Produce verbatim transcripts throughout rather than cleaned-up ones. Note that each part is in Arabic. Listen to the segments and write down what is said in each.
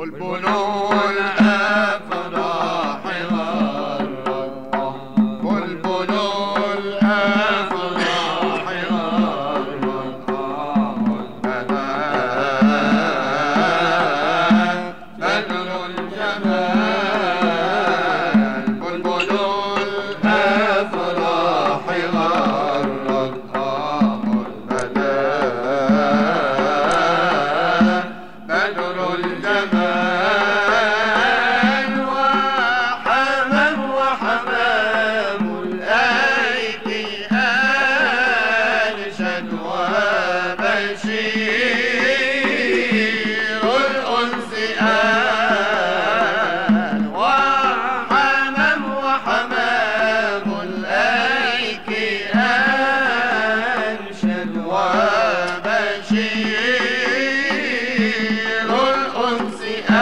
بلبل الأفراح غرد، بلبل الأفراح غرد، بدر الجمال، بلبل الأفراح غرد، بدر الجمال، وحمام وحمام الأيدي أنشد، وبشير الأنس آل، وحمام وحمام الأيدي أنشد، وبشير الأنس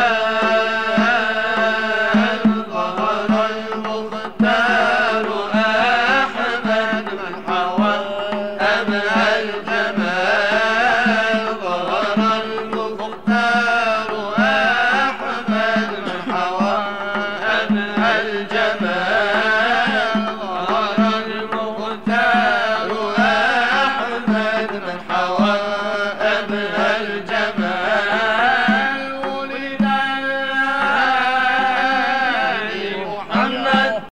آل، ظهر المختار أحمد من حوى أبهى الجمال، ظهر المختار أحمد من حوى أبهى الجمال، ظهر المختار أحمد من حوى